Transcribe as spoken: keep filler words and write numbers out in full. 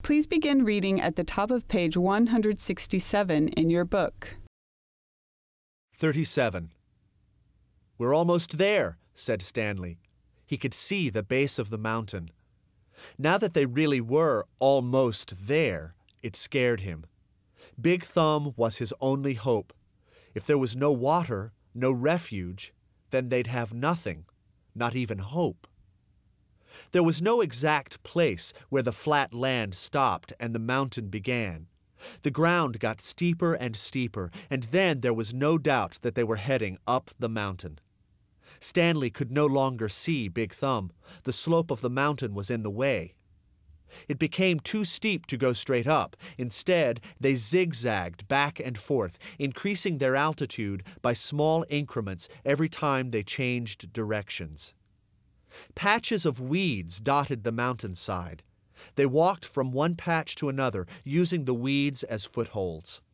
Please begin reading at the top of page one hundred sixty-seven in your book. thirty-seven. "We're almost there," said Stanley. He could see the base of the mountain. Now that they really were almost there, it scared him. Big Thumb was his only hope. If there was no water, no refuge, then they'd have nothing, not even hope. There was no exact place where the flat land stopped and the mountain began. The ground got steeper and steeper, and then there was no doubt that they were heading up the mountain. Stanley could no longer see Big Thumb. The slope of the mountain was in the way. It became too steep to go straight up. Instead, they zigzagged back and forth, increasing their altitude by small increments every time they changed directions. Patches of weeds dotted the mountainside. They walked from one patch to another, using the weeds as footholds.